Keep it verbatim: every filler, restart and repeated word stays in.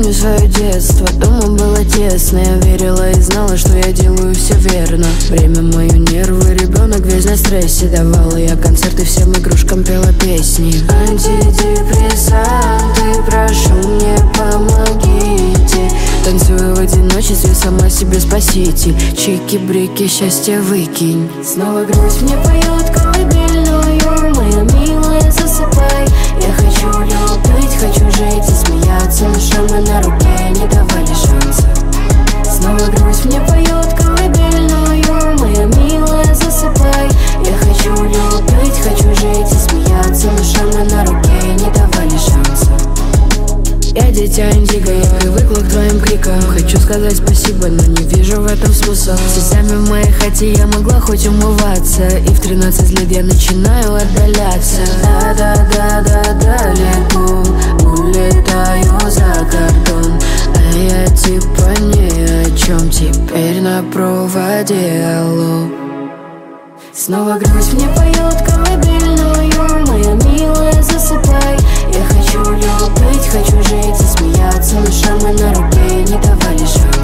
помню свое детство, дома было тесно. Я верила и знала, что я делаю все верно. Время мою нервы, ребенок весь на стрессе. Давала я концерты, всем игрушкам пела песни. Антидепрессанты, прошу, мне помогите. Танцую в одиночестве, сама себе спаситель. Чики-брики, счастье выкинь. Снова грусть мне поет колыбельную. Моя милая, засыпай. Я хочу любить, хочу жить и смеяться, но шрамы на руке не давали шанса. Снова грусть мне поет колыбельную. Моя милая, засыпай. Я хочу любить, хочу жить и смеяться, но шрамы на руке не давали шанса. Я дитя индиго, я привыкла к твоим крикам. Хочу сказать спасибо, но не вижу в этом смысла. Слезами в моей хате я могла хоть умываться, и в тринадцать лет я начинаю отдаляться. Да-да-да-да, далеко улетаю за кордон, а я типа ни о чем. Теперь на проводе, алло. Снова грусть мне поет колыбельную. Моя милая, засыпай. Я хочу любить, хочу жить и смеяться, но шрамы на руке не давали шанс.